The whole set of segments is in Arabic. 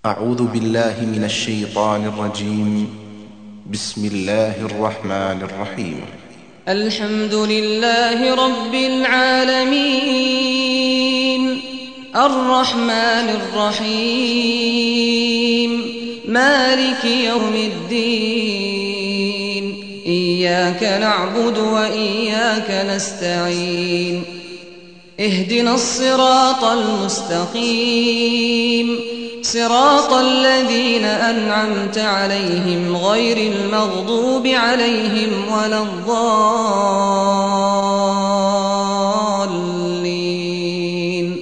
أعوذ بالله من الشيطان الرجيم. بسم الله الرحمن الرحيم. الحمد لله رب العالمين، الرحمن الرحيم، مالك يوم الدين، إياك نعبد وإياك نستعين، اهدنا الصراط المستقيم، صراط الذين أنعمت عليهم غير المغضوب عليهم ولا الضالين.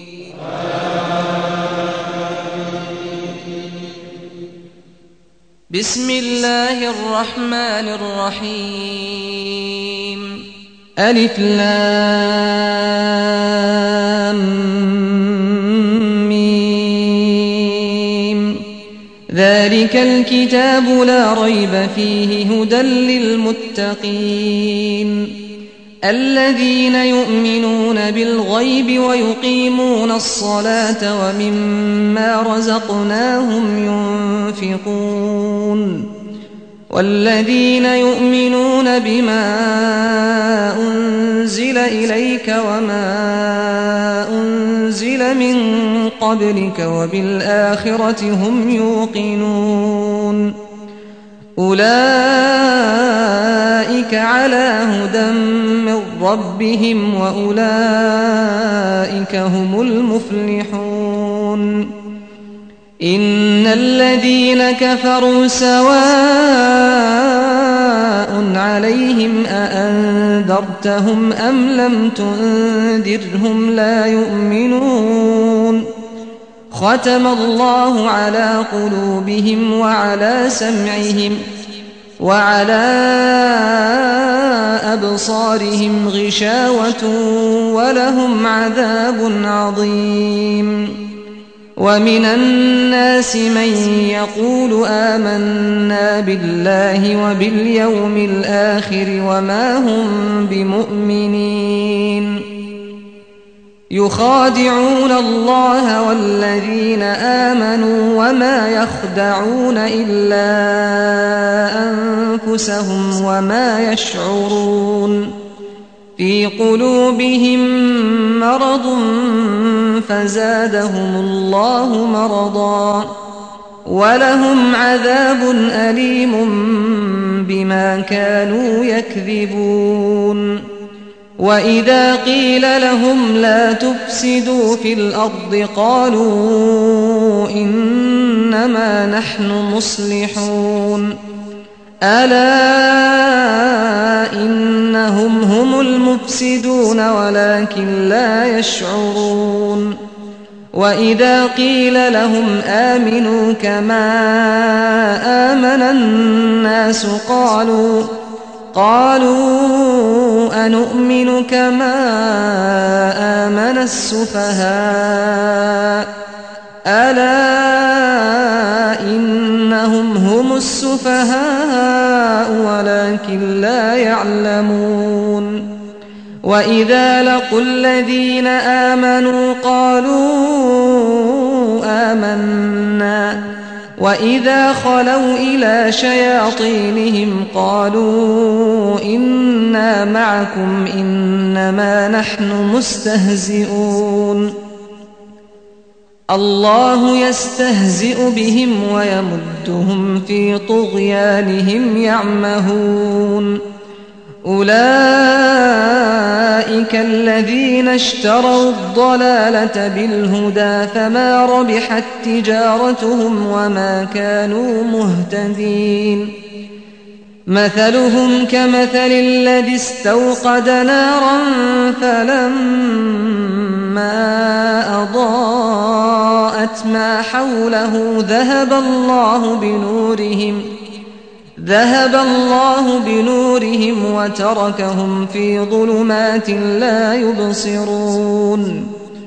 بسم الله الرحمن الرحيم. ألف لام ذلك الكتاب لا ريب فيه هدى للمتقين الذين يؤمنون بالغيب ويقيمون الصلاة ومما رزقناهم ينفقون والذين يؤمنون بما أنزل إليك وما أنزل من قبلك وبالآخرة هم يوقنون أولئك على هدى من ربهم وأولئك هم المفلحون. إن الذين كفروا سواء عليهم أأنذرتهم أم لم تنذرهم لا يؤمنون. ختم الله على قلوبهم وعلى سمعهم وعلى أبصارهم غشاوة ولهم عذاب عظيم. ومن الناس من يقول آمنا بالله وباليوم الآخر وما هم بمؤمنين يخادعون الله والذين آمنوا وما يخدعون إلا أنفسهم وما يشعرون. في قلوبهم مرض فزادهم الله مرضا ولهم عذاب أليم بما كانوا يكذبون. وإذا قيل لهم لا تفسدوا في الأرض قالوا إنما نحن مصلحون. ألا إنهم هم المفسدون ولكن لا يشعرون. وإذا قيل لهم آمنوا كما آمن الناس قالوا أنؤمن كما آمن السفهاء. ألا إنهم هم السفهاء ولكن لا يعلمون. وإذا لقوا الذين آمنوا قالوا آمنا وإذا خلوا إلى شياطينهم قالوا إنا معكم إنما نحن مستهزئون. الله يستهزئ بهم ويمدهم في طغيانهم يعمهون. أولئك الذين اشتروا الضلالة بالهدى فما ربحت تجارتهم وما كانوا مهتدين. مثلهم كمثل الذي استوقد نارا فلما أضاءت ما حوله ذهب الله بنورهم وتركهم في ظلمات لا يبصرون.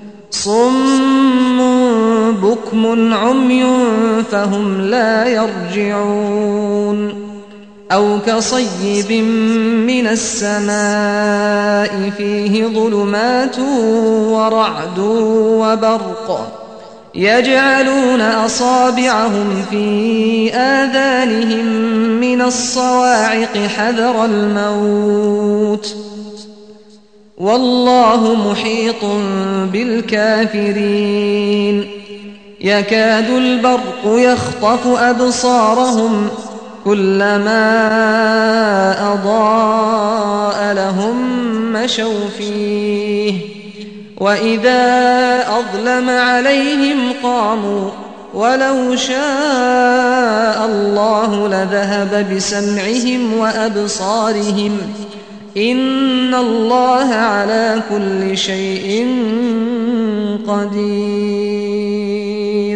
صم بكم عمي فهم لا يرجعون. أو كصيب من السماء فيه ظلمات ورعد وبرق يجعلون أصابعهم في آذانهم من الصواعق حذر الموت والله محيط بالكافرين يكاد البرق يخطف أبصارهم كلما أضاء لهم مشوا فيه وإذا أظلم عليهم قاموا ولو شاء الله لذهب بسمعهم وأبصارهم إن الله على كل شيء قدير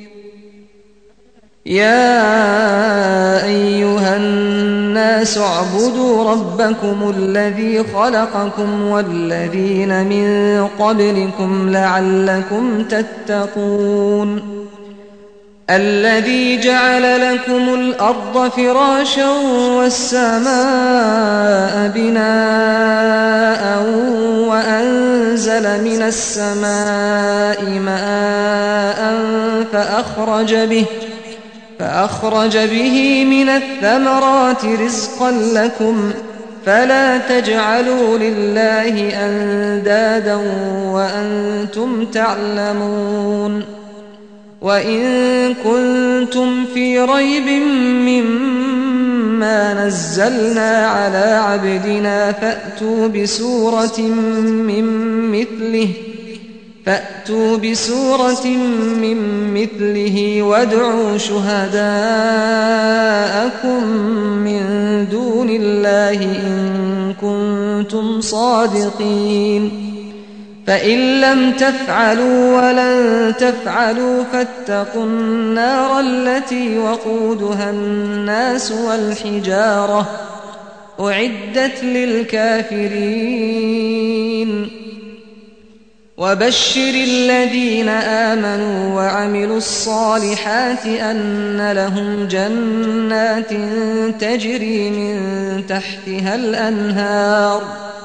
يا أيها الناس اعبدوا ربكم الذي خلقكم والذين من قبلكم لعلكم تتقون الذي جعل لكم الأرض فراشا والسماء بناء وأنزل من السماء ماء فأخرج به من الثمرات رزقا لكم فلا تجعلوا لله أندادا وأنتم تعلمون وإن كنتم في ريب مما نزلنا على عبدنا فأتوا بسورة من مثله وادعوا شهداءكم من دون الله إن كنتم صادقين فإن لم تفعلوا ولن تفعلوا فاتقوا النار التي وقودها الناس والحجارة أعدت للكافرين وبشر الذين آمنوا وعملوا الصالحات أن لهم جنات تجري من تحتها الأنهار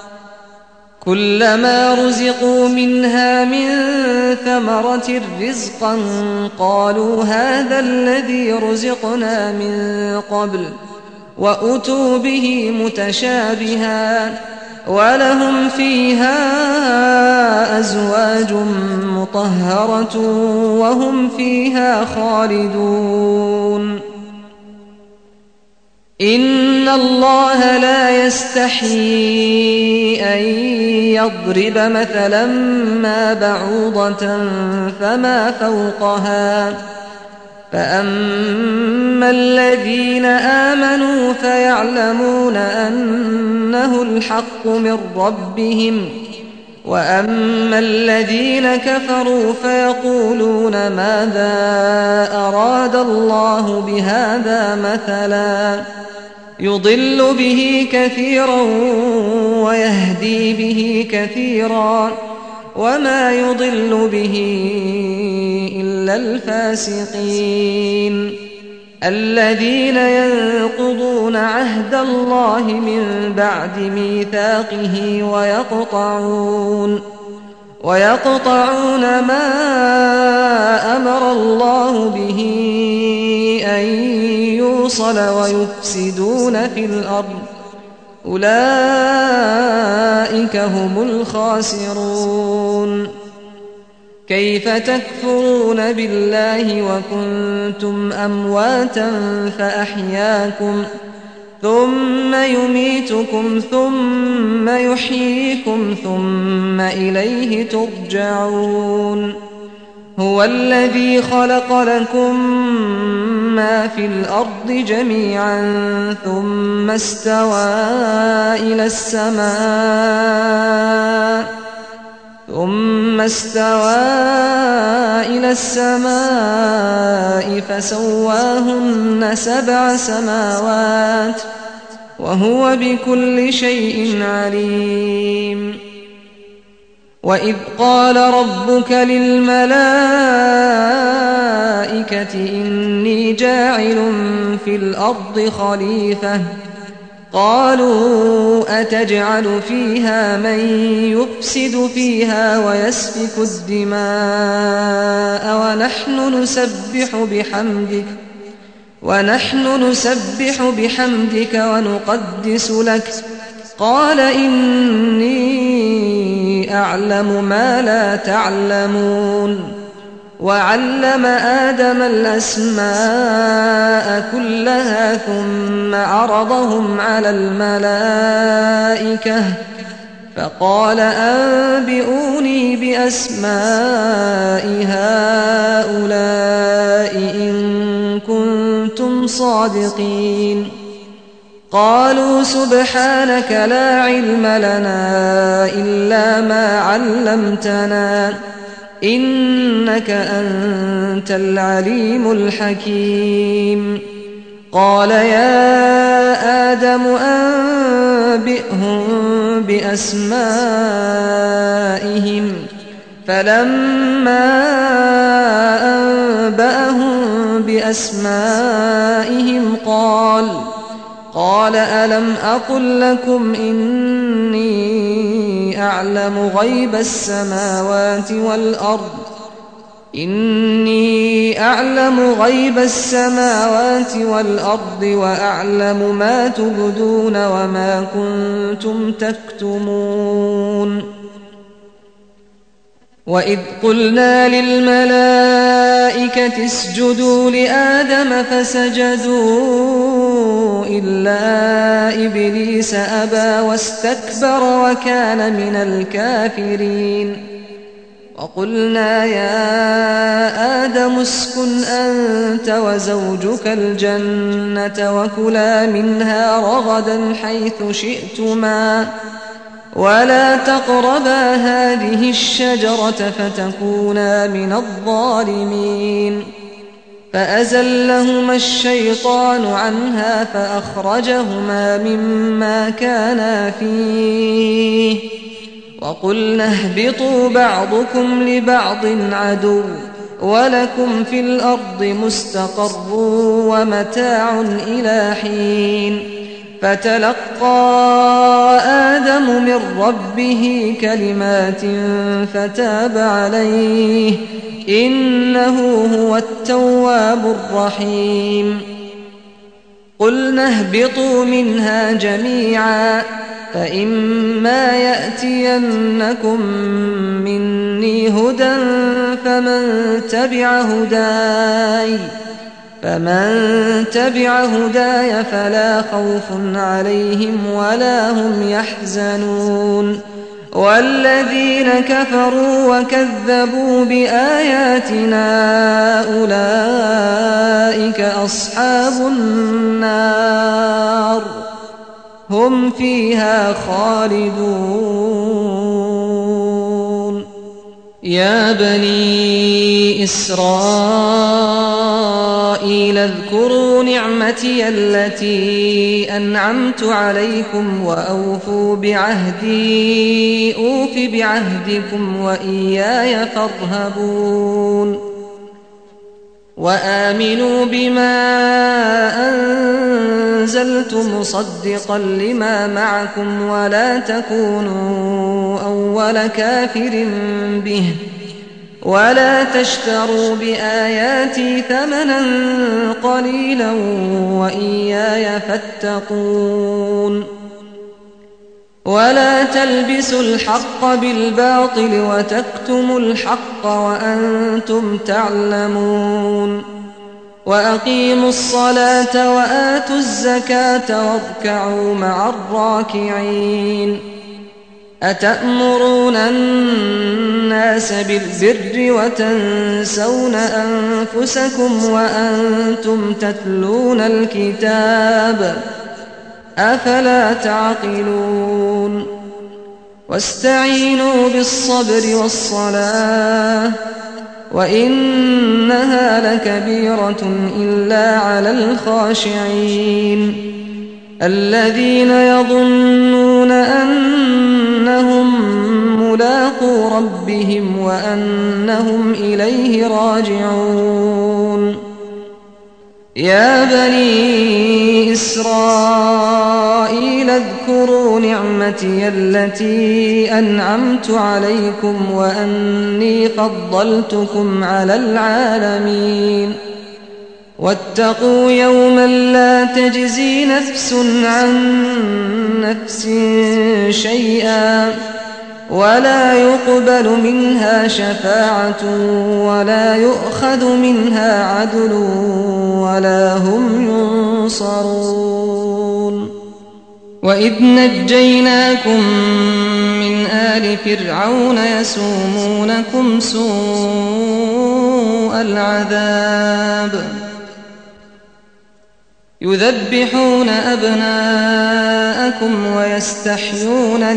كلما رزقوا منها من ثمرة رزقا قالوا هذا الذي رزقنا من قبل وأتوا به متشابها ولهم فيها أزواج مطهرة وهم فيها خالدون إن الله لا يستحيي أن يضرب مثلا ما بعوضة فما فوقها فأما الذين آمنوا فيعلمون أنه الحق من ربهم وأما الذين كفروا فيقولون ماذا أراد الله بهذا مثلا يضل به كثيرا ويهدي به كثيرا وما يضل به إلا الفاسقين الذين ينقضون عهد الله من بعد ميثاقه ويقطعون ما أمر الله به أن يوصل ويفسدون في الأرض أولئك هم الخاسرون كيف تكفرون بالله وكنتم أمواتا فأحياكم ثم يميتكم ثم يحييكم ثم إليه ترجعون هو الذي خلق لكم ما في الأرض جميعا ثم استوى إلى السماء فسواهن 7 سماوات وهو بكل شيء عليم وإذ قال ربك للملائكة إني جاعل في الأرض خليفة قالوا أتجعل فيها من يفسد فيها ويسفك الدماء ونحن نسبح بحمدك ونقدس لك قال إني أعلم ما لا تعلمون وعلم آدم الأسماء كلها ثم عرضهم على الملائكة فقال أنبئوني بأسماء هؤلاء إن كنتم صادقين قالوا سبحانك لا علم لنا إلا ما علمتنا إنك أنت العليم الحكيم قال يا آدم أنبئهم بأسمائهم فلما أنبأهم بأسمائهم قال ألم أقل لكم إني أعلم غيب السماوات والأرض وأعلم ما تبدون وما كنتم تكتمون وإذ قلنا للملائكة اسجدوا لآدم فسجدوا إلا إبليس أبى واستكبر وكان من الكافرين وقلنا يا آدم اسكن أنت وزوجك الجنة وكلا منها رغدا حيث شئتما ولا تقربا هذه الشجرة فتكونا من الظالمين فأزلهما الشيطان عنها فأخرجهما مما كانا فيه وقلنا اهبطوا بعضكم لبعض عدو ولكم في الأرض مستقر ومتاع إلى حين فتلقى آدم من ربه كلمات فتاب عليه إنه هو التواب الرحيم قلنا اهبطوا منها جميعا فإما يأتينكم مني هدى فمن تبع هداي فلا خوف عليهم ولا هم يحزنون والذين كفروا وكذبوا بآياتنا أولئك أصحاب النار هم فيها خالدون يا بني إسرائيل اذكروا نعمتي التي أنعمت عليكم وأوفوا بعهدي أوف بعهدكم وإياي فارهبون وآمنوا بما أنزلت مصدقا لما معكم ولا تكونوا أول كافر به ولا تشتروا بآياتي ثمنا قليلا وإياي فاتقون ولا تلبسوا الحق بالباطل وتكتموا الحق وأنتم تعلمون وأقيموا الصلاة وآتوا الزكاة واركعوا مع الراكعين أتأمرون الناس بالبر وتنسون أنفسكم وأنتم تتلون الكتاب أفلا تعقلون واستعينوا بالصبر والصلاة وإنها لكبيرة إلا على الخاشعين الذين يظنون أنهم ملاقو ربهم وأنهم إليه راجعون يا بني إسرائيل اذكروا نعمتي التي أنعمت عليكم وأني فضلتكم على العالمين واتقوا يوما لا تجزي نفس عن نفس شيئا ولا يقبل منها شفاعة ولا يؤخذ منها عدل ولا هم ينصرون وإذ نجيناكم من آل فرعون يسومونكم سوء العذاب يذبحون أبناءكم ويستحيون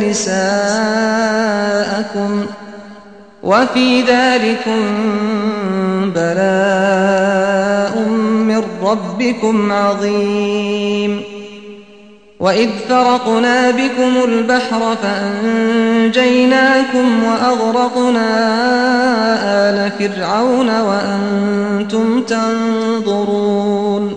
نساءكم وفي ذلكم بلاء من ربكم عظيم وإذ فرقنا بكم البحر فأنجيناكم وأغرقنا آل فرعون وأنتم تنظرون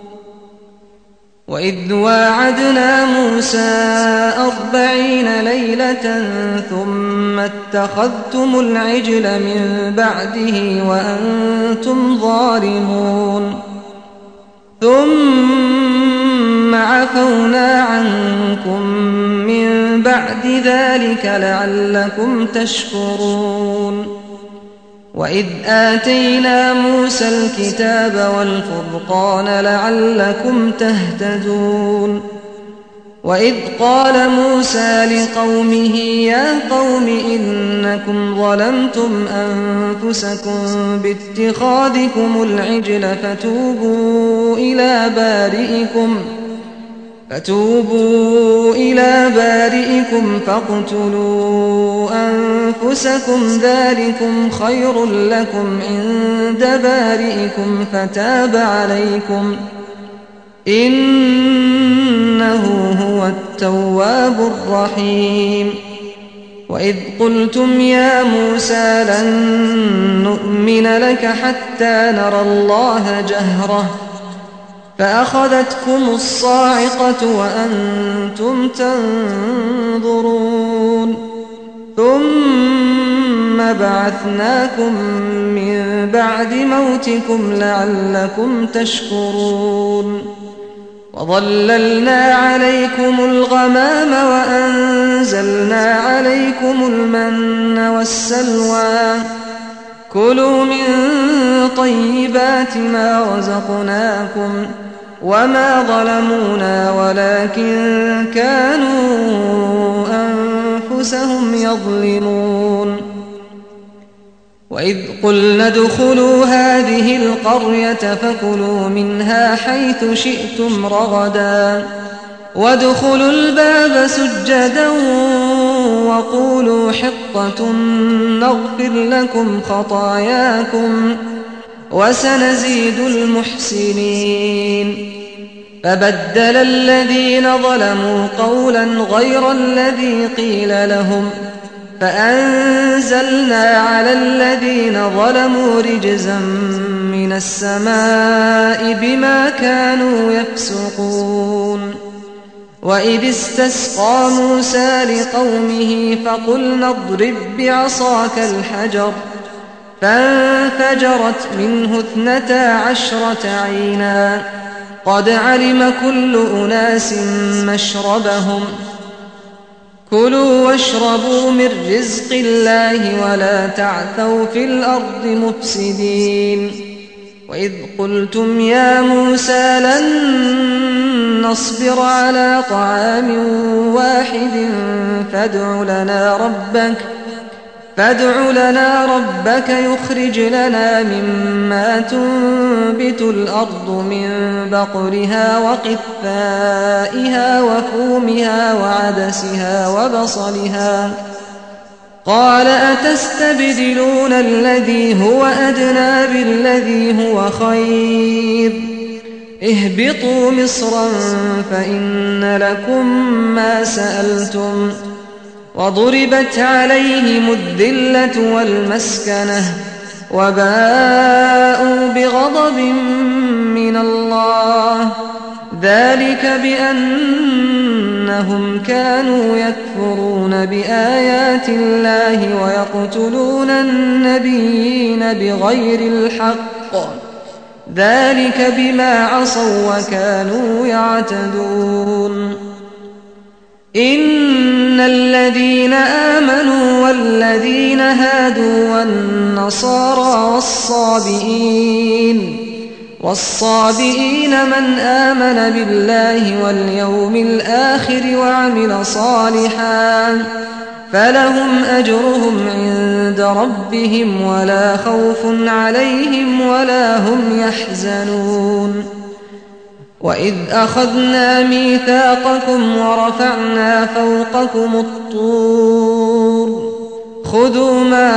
وإذ واعدنا موسى 40 ليلة ثم اتخذتم العجل من بعده وأنتم ظالمون ثم عفونا عنكم من بعد ذلك لعلكم تشكرون وإذ آتينا موسى الكتاب والفرقان لعلكم تهتدون وإذ قال موسى لقومه يا قوم إنكم ظلمتم أنفسكم باتخاذكم العجل فتوبوا إلى بارئكم فاقتلوا أنفسكم ذلكم خير لكم عند بارئكم فتاب عليكم إنه هو التواب الرحيم وإذ قلتم يا موسى لن نؤمن لك حتى نرى الله جهرة فأخذتكم الصاعقة وأنتم تنظرون ثم بعثناكم من بعد موتكم لعلكم تشكرون وظللنا عليكم الغمام وأنزلنا عليكم المن والسلوى كلوا من طيبات ما رزقناكم وما ظلمونا ولكن كانوا أنفسهم يظلمون وإذ قلنا ادخلوا هذه القرية فكلوا منها حيث شئتم رغدا وادخلوا الباب سجدا وقولوا حطة نغفر لكم خطاياكم وسنزيد المحسنين فبدل الذين ظلموا قولا غير الذي قيل لهم فأنزلنا على الذين ظلموا رجزا من السماء بما كانوا يفسقون وإذ استسقى موسى لقومه فقلنا اضرب بعصاك الحجر فانفجرت منه 12 عينا قد علم كل أناس مشربهم كلوا واشربوا من رزق الله ولا تعثوا في الأرض مفسدين وإذ قلتم يا موسى لن نصبر على طعام واحد فادع لنا ربك يخرج لنا مما تنبت الأرض من بقلها وقثائها وفومها وعدسها وبصلها قال أتستبدلون الذي هو أدنى بالذي هو خير اهبطوا مصرا فإن لكم ما سألتم وضربت عليهم الذلة والمسكنة وباءوا بغضب من الله ذلك بأنهم كانوا يكفرون بآيات الله ويقتلون النبيين بغير الحق ذلك بما عصوا وكانوا يعتدون إن الذين آمنوا والذين هادوا والنصارى والصابئين من آمن بالله واليوم الآخر وعمل صالحا فلهم أجرهم عند ربهم ولا خوف عليهم ولا هم يحزنون وإذ أخذنا ميثاقكم ورفعنا فوقكم الطور خذوا ما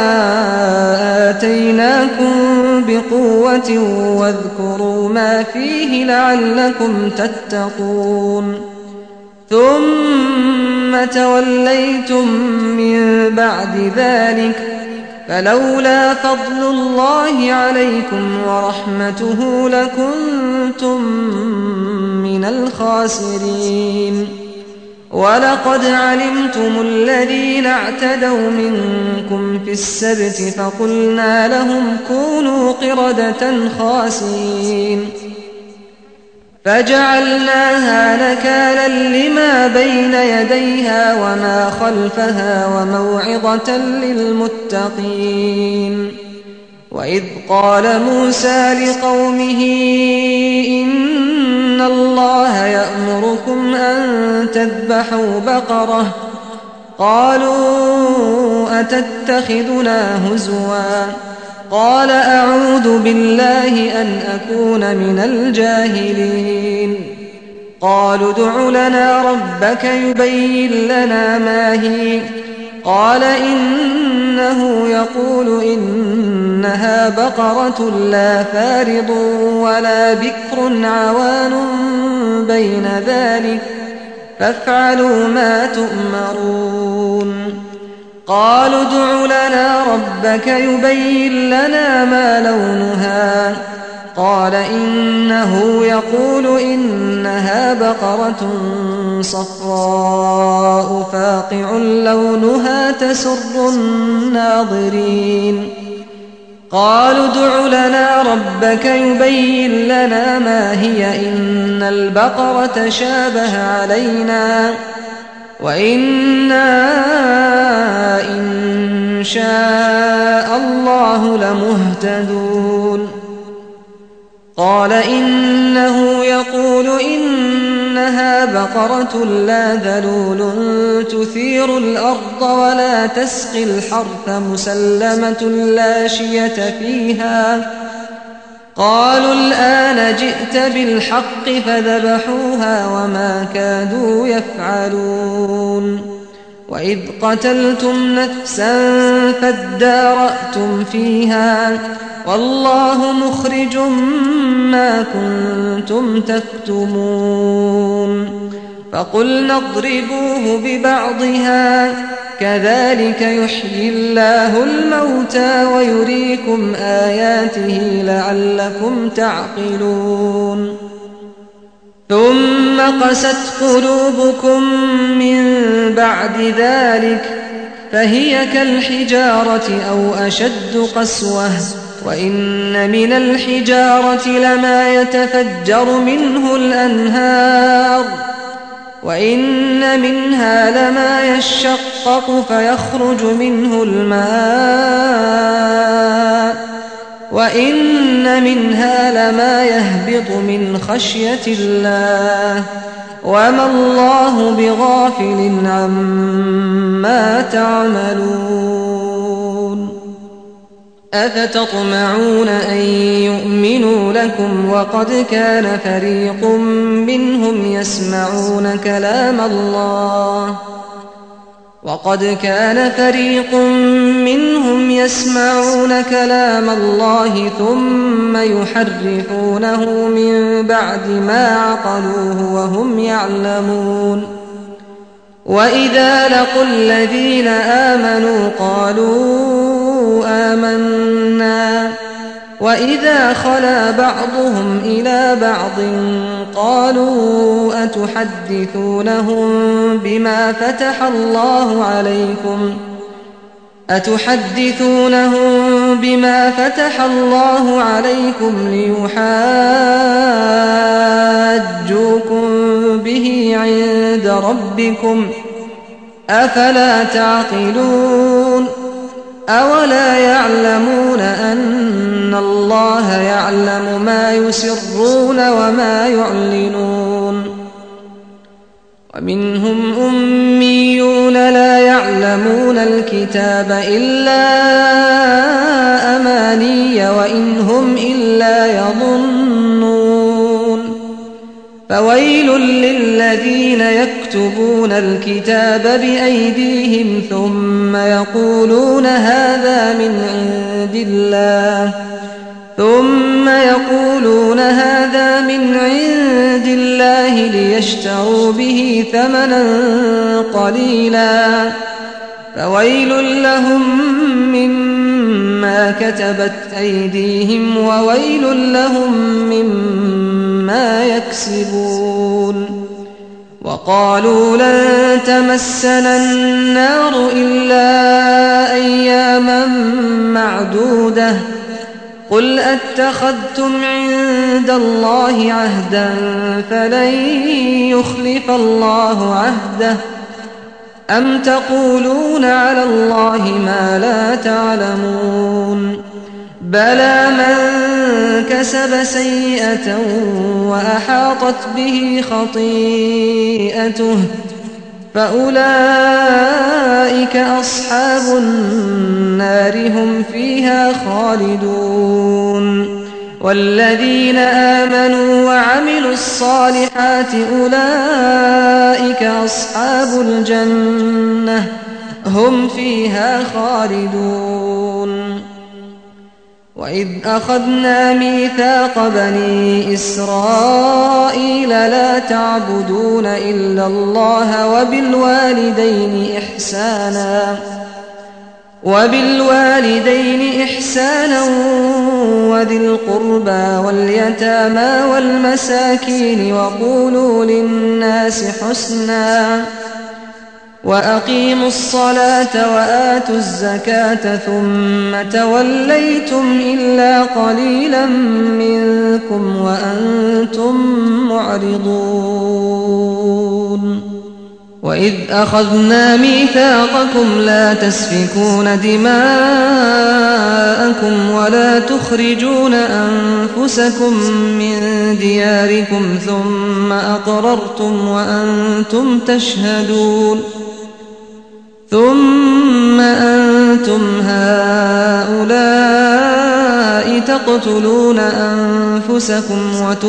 آتيناكم بقوة واذكروا ما فيه لعلكم تتقون ثم توليتم من بعد ذلك فلولا فضل الله عليكم ورحمته لكنتم من الخاسرين ولقد علمتم الذين اعتدوا منكم في السبت فقلنا لهم كونوا قردة خاسئين فجعلناها نكالا لما بين يديها وما خلفها وموعظة للمتقين وإذ قال موسى لقومه إن الله يأمركم أن تذبحوا بقرة قالوا أتتخذنا هزوا قال أعوذ بالله أن أكون من الجاهلين قالوا ادع لنا ربك يبين لنا ما هي قال إنه يقول إنها بقرة لا فارض ولا بكر عوان بين ذلك فافعلوا ما تؤمرون قالوا ادع لنا ربك يبين لنا ما لونها قال إنه يقول إنها بقرة صفراء فاقع لونها تسر الناظرين قالوا ادع لنا ربك يبين لنا ما هي إن البقرة شابه علينا وإنا إن شاء الله لمهتدون قال إنه يقول إنها بقرة لا ذلول تثير الأرض ولا تسقي الحرث مسلمة لا شية فيها قالوا الآن جئت بالحق فذبحوها وما كادوا يفعلون وإذ قتلتم نفسا فادارأتم فيها والله مخرج ما كنتم تكتمون فقلنا اضربوه ببعضها كذلك يحيي الله الموتى ويريكم آياته لعلكم تعقلون ثم قست قلوبكم من بعد ذلك فهي كالحجارة أو أشد قسوة وإن من الحجارة لما يتفجر منه الأنهار وإن منها لما يشقق فيخرج منه الماء وإن منها لما يهبط من خشية الله وما الله بغافل عما تعملون أفتطمعون أن يؤمنوا لكم وقد كان فريق منهم يسمعون كلام الله ثم يحرفونه من بعد ما عقلوه وهم يعلمون وإذا لقوا الذين آمنوا قالوا آمنا وإذا خلا بعضهم إلى بعض قالوا أتحدثونهم بما فتح الله عليكم ليحاجوكم به عند ربكم أفلا تعقلون أولا يعلمون أن الله يعلم ما يسرون وما يعلنون ومنهم أميون لا يعلمون الكتاب إلا أماني وإن هم إلا يظنون فويل للذين يكتبون الكتاب بأيديهم ثم يقولون هذا من عند الله ليشتروا به ثمنا قليلا فويل لهم مما كتبت أيديهم وويل لهم مما يكسبون وقالوا لن تمسنا النار إلا أياما معدودة قل أتخذتم عند الله عهدا فلن يخلف الله عهده أم تقولون على الله ما لا تعلمون بلى من كسب سيئة وأحاطت به خطيئته فأولئك أصحاب النار هم فيها خالدون والذين آمنوا وعملوا الصالحات أولئك أصحاب الجنة هم فيها خالدون وإذ أخذنا ميثاق بني إسرائيل لا تعبدون إلا الله وبالوالدين إحسانا وذي القربى واليتامى والمساكين وقولوا للناس حسنا وأقيموا الصلاة وآتوا الزكاة ثم توليتم إلا قليلا منكم وأنتم معرضون وإذ أخذنا ميثاقكم لا تسفكون دماءكم ولا تخرجون أنفسكم من دياركم ثم أقررتم وأنتم تشهدون ثم أنتم هؤلاء تقتلون أنفسكم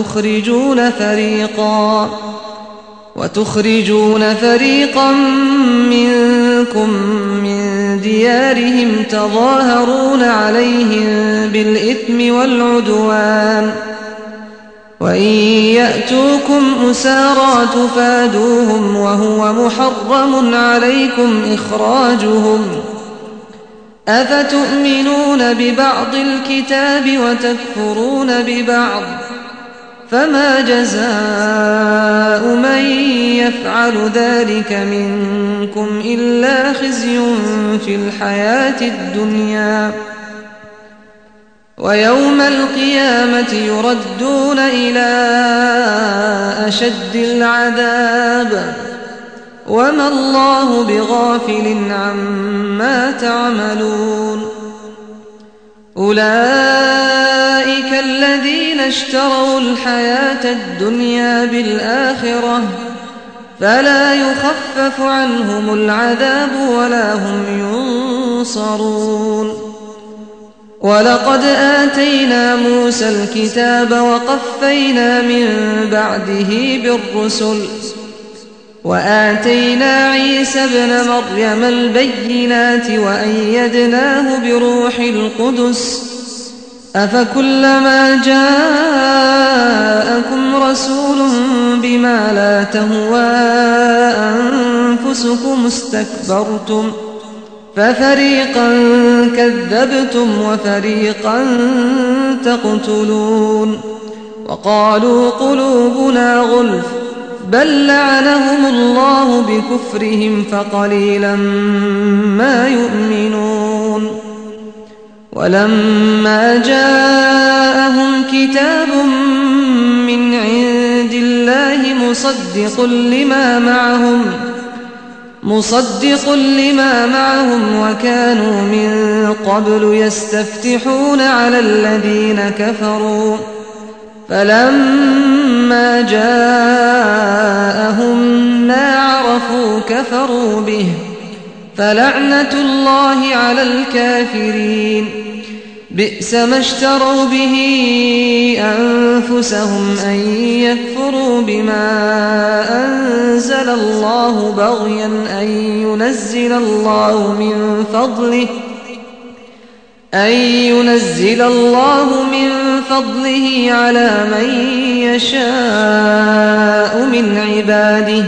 وتخرجون فريقا منكم من ديارهم تظاهرون عليهم بالإثم والعدوان وإن يأتوكم أسارى تفادوهم وهو محرم عليكم إخراجهم أفتؤمنون ببعض الكتاب وتكفرون ببعض فما جزاء من يفعل ذلك منكم إلا خزي في الحياة الدنيا ويوم القيامة يردون إلى أشد العذاب وما الله بغافل عما تعملون أولئك الذين اشتروا الحياة الدنيا بالآخرة فلا يخفف عنهم العذاب ولا هم ينصرون ولقد آتينا موسى الكتاب وقفينا من بعده بالرسل وآتينا عيسى ابن مريم البينات وأيدناه بروح القدس أفكلما جاءكم رسول بما لا تهوى أنفسكم استكبرتم ففريقا كذبتم وفريقا تقتلون وقالوا قلوبنا غلف بل لعنهم الله بكفرهم فقليلا ما يؤمنون ولما جاءهم كتاب من عند الله مصدق لما معهم وكانوا من قبل يستفتحون على الذين كفروا فلما جاءهم ما عرفوا كفروا به فلعنة الله على الكافرين بئس ما اشتروا به أنفسهم أن يكفروا بما أنزل الله بغيا أن ينزل الله من فضله على من يشاء من عباده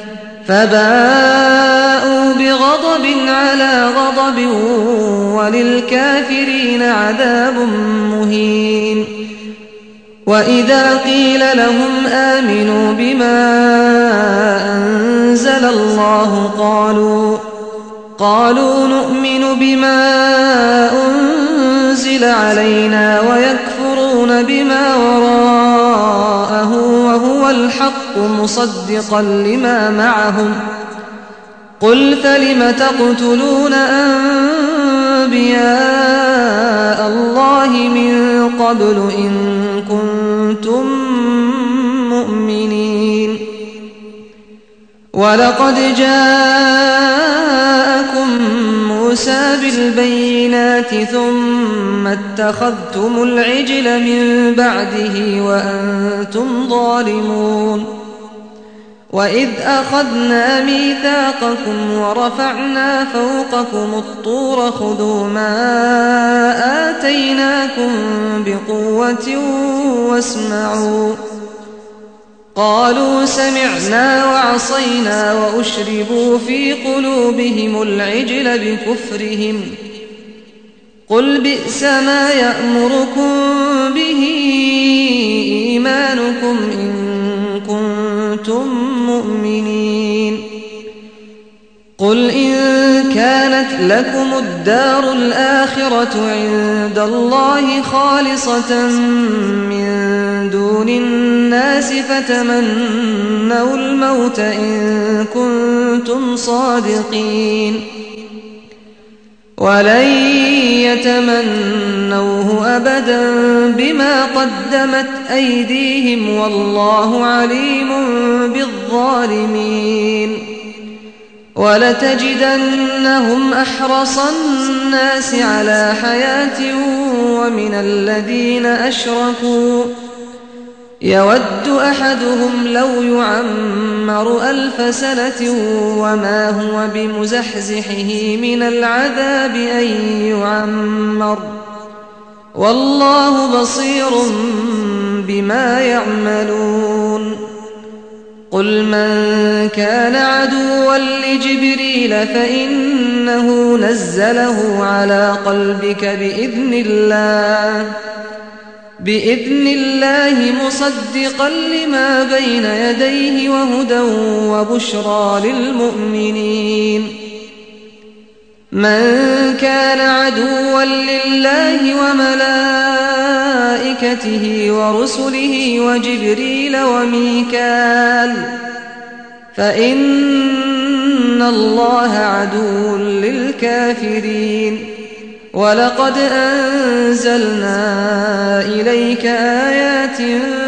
فباءوا بغضب على غضب وللكافرين عذاب مهين وإذا قيل لهم آمنوا بما أنزل الله قالوا نؤمن بما أنزل علينا ويكفرون بما وراءه وهو الحق مصدقا لما معهم قل فلم تقتلون أنبياء الله من قبل إن كنتم مؤمنين ولقد جاءكم موسى بالبينات ثم اتخذتم العجل من بعده وأنتم ظالمون وإذ أخذنا ميثاقكم ورفعنا فوقكم الطور خذوا ما آتيناكم بقوة واسمعوا قالوا سمعنا وعصينا وأشربوا في قلوبهم العجل بكفرهم قل بئس ما يأمركم به إيمانكم إن كنتم مؤمنين قل إن كانت لكم الدار الآخرة عند الله خالصة من دون الناس فتمنوا الموت إن كنتم صادقين ولن يتمنوه أبدا بما قدمت أيديهم والله عليم بالظالمين ولتجدنهم أحرص الناس على حياة ومن الذين أشركوا يود أحدهم لو يعمر 1000 سنة وما هو بمزحزحه من العذاب أن يعمر والله بصير بما يعملون قل من كان عدوا لجبريل فإنه نزله على قلبك بإذن الله مصدقا لما بين يديه وهدى وبشرى للمؤمنين من كان عدوا لله وملائكته ورسله وجبريل وميكال فإن الله عدو للكافرين ولقد أنزلنا إليك آيات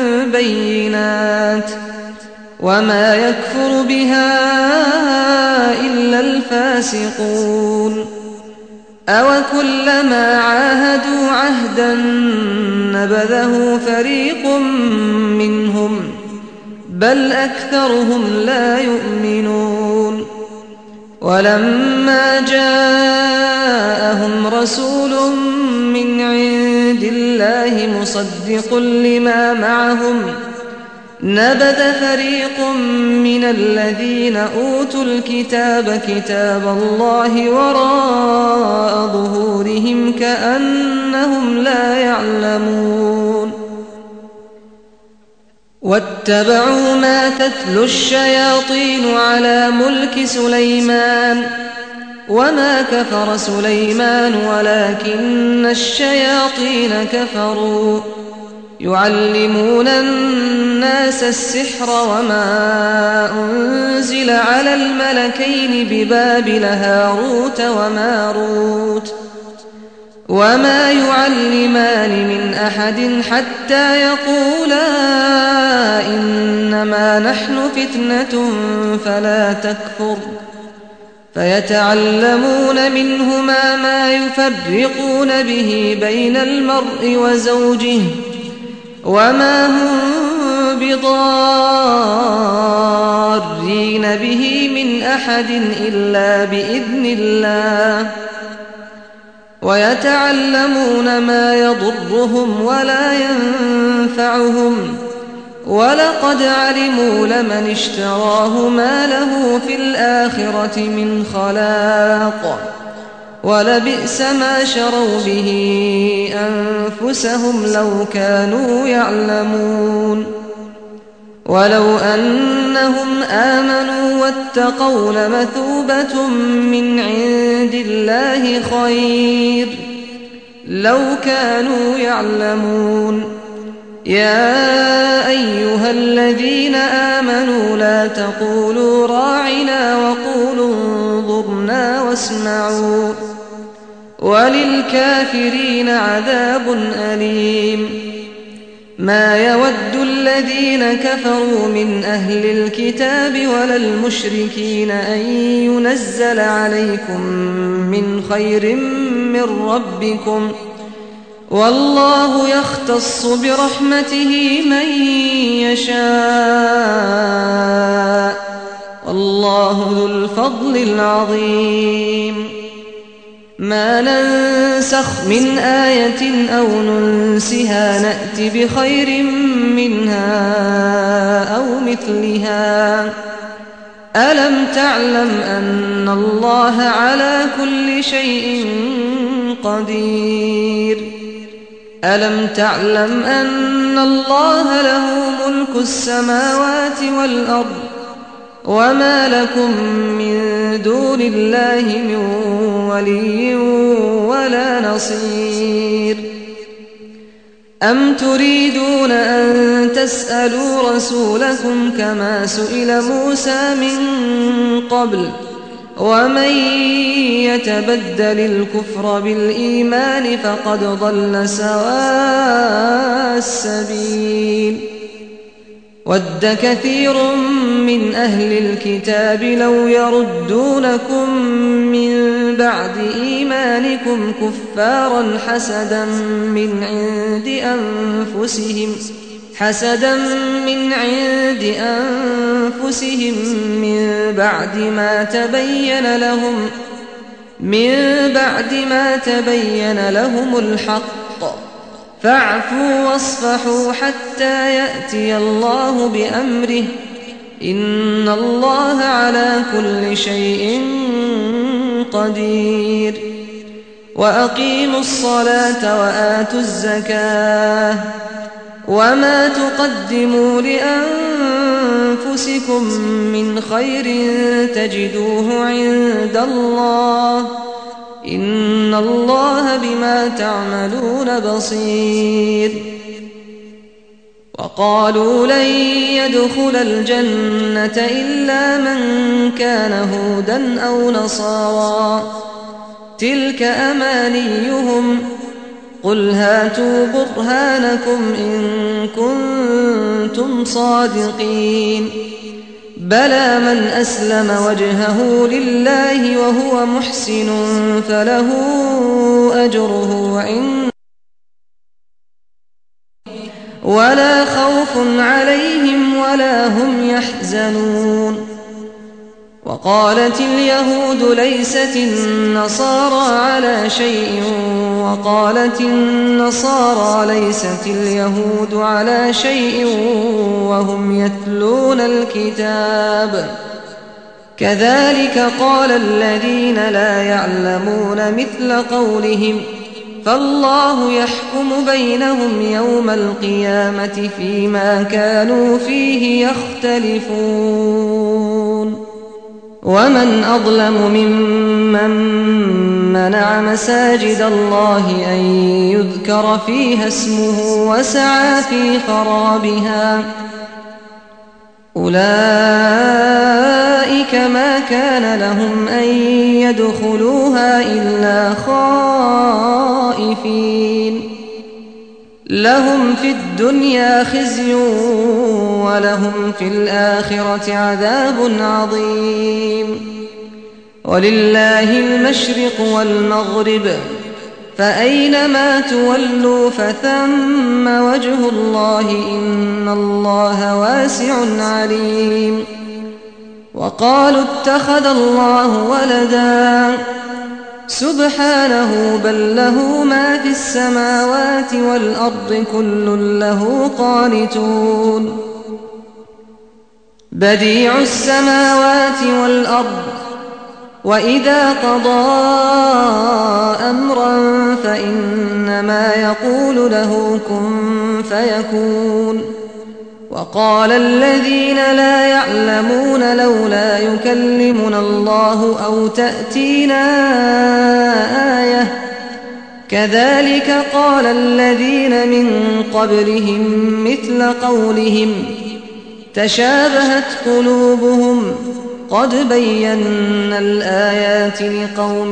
بينات وما يكفر بها إلا الفاسقون أوكلما عاهدوا عهدا نبذه فريق منهم بل أكثرهم لا يؤمنون ولما جاءهم رسول من عند الله مصدق لما معهم نبذ فريق من الذين أوتوا الكتاب كتاب الله وراء ظهورهم كأنهم لا يعلمون واتبعوا ما تتلو الشياطين على ملك سليمان وما كفر سليمان ولكن الشياطين كفروا يعلمون الناس السحر وما أنزل على الملكين ببابل هاروت وماروت وما يعلمان من أحد حتى يقولا إنما نحن فتنة فلا تكفر فيتعلمون منهما ما يفرقون به بين المرء وزوجه وما هم بضارين به من أحد إلا بإذن الله ويتعلمون ما يضرهم ولا ينفعهم ولقد علموا لمن اشتراه ما له في الآخرة من خلاق ولبئس ما شروا به أنفسهم لو كانوا يعلمون ولو أنهم آمنوا واتقوا لمثوبة من عند الله خير لو كانوا يعلمون يا أيها الذين آمنوا لا تقولوا راعنا وقولوا انظرنا واسمعوا وللكافرين عذاب أليم ما يود الذين كفروا من أهل الكتاب ولا المشركين أن ينزل عليكم من خير من ربكم والله يختص برحمته من يشاء والله ذو الفضل العظيم ما ننسخ من آية أو ننسها نأت بخير منها أو مثلها ألم تعلم أن الله على كل شيء قدير ألم تعلم أن الله له ملك السماوات والأرض وما لكم من دون الله من ولي ولا نصير أم تريدون أن تسألوا رسولكم كما سئل موسى من قبل ومن يتبدل الكفر بالإيمان فقد ضل سواء السبيل ود كثير من أهل الكتاب لو يردونكم من بعد إيمانكم كفارا حسدا من عند أنفسهم من بعد ما تبين لهم الحق فاعفوا واصفحوا حتى يأتي الله بأمره إن الله على كل شيء قدير وأقيموا الصلاة وآتوا الزكاة وما تقدموا لأنفسكم من خير تجدوه عند الله إن الله بما تعملون بصير وقالوا لن يدخل الجنة إلا من كان هودا أو نصارى تلك أمانيهم قل هاتوا برهانكم إن كنتم صادقين بلى من أسلم وجهه لله وهو محسن فله أجره عند ولا خوف عليهم ولا هم يحزنون وقالت اليهود ليست النصارى على شيء وقالت النصارى ليست اليهود على شيء وهم يتلون الكتاب كذلك قال الذين لا يعلمون مثل قولهم فالله يحكم بينهم يوم القيامة فيما كانوا فيه يختلفون ومن أظلم ممن منع مساجد الله أن يذكر فيها اسمه وسعى في خرابها أولئك ما كان لهم أن يدخلوها إلا خائفين لهم في الدنيا خزي ولهم في الآخرة عذاب عظيم ولله المشرق والمغرب فأينما تولوا فثم وجه الله إن الله واسع عليم وقالوا اتخذ الله ولدا سبحانه بل له ما في السماوات والأرض كل له قانتون بديع السماوات والأرض وإذا قضى أمرا فإنما يقول له كن فيكون وقال الذين لا يعلمون لولا يكلمنا الله أو تأتينا آية كذلك قال الذين من قبلهم مثل قولهم تشابهت قلوبهم قد بينا الآيات لقوم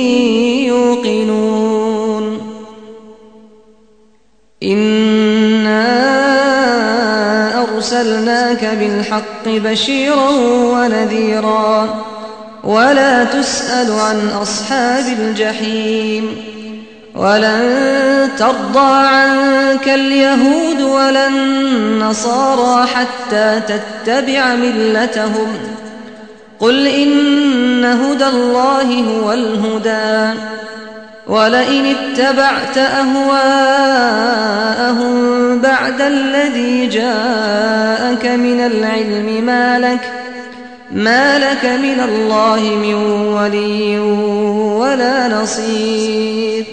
يوقنون إنا أرسلناك بالحق بشيرا ونذيرا ولا تسأل عن أصحاب الجحيم ولن ترضى عنك اليهود ولا النصارى حتى تتبع ملتهم قل إن هدى الله هو الهدى ولئن اتبعت أهواءهم بعد الذي جاءك من العلم ما لك من الله من ولي ولا نصير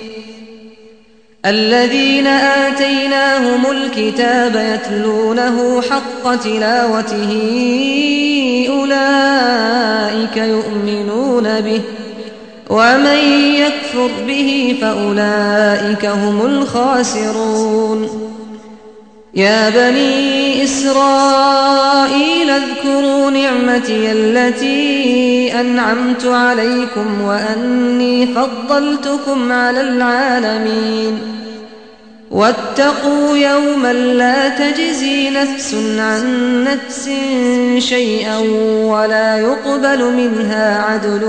الذين آتيناهم الكتاب يتلونه حق تلاوته أولئك يؤمنون به ومن يكفر به فأولئك هم الخاسرون يا بني إسرائيل اذكروا نعمتي التي أنعمت عليكم وأني فضلتكم على العالمين واتقوا يوما لا تجزي نفس عن نفس شيئا ولا يقبل منها عدل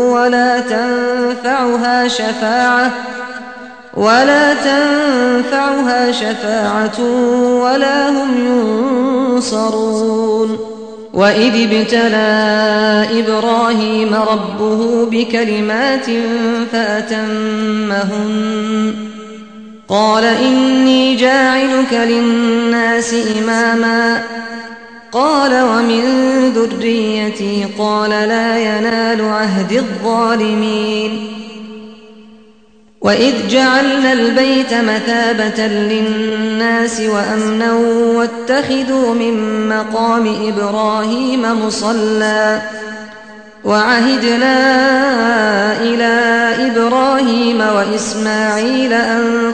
ولا تنفعها شفاعة ولا هم ينصرون وإذ ابتلى إبراهيم ربه بكلمات فأتمهن قال إني جاعلك للناس إماما قال ومن ذريتي قال لا ينال عهد الظالمين وإذ جعلنا البيت مثابة للناس وأمنا واتخذوا من مقام إبراهيم مصلى وعهدنا إلى إبراهيم وإسماعيل أن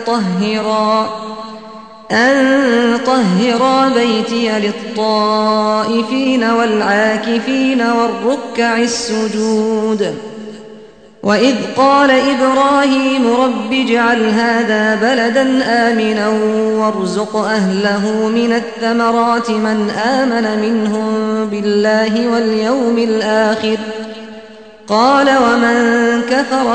طهرا بيتي للطائفين والعاكفين والركع السجود وإذ قال إبراهيم رب اجعل هذا بلدا آمنا وارزق أهله من الثمرات من آمن منهم بالله واليوم الآخر قال ومن كفر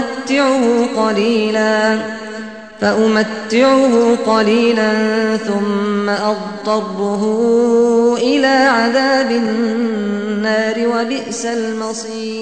فأمتعه قليلا ثم أضطره إلى عذاب النار وبئس المصير.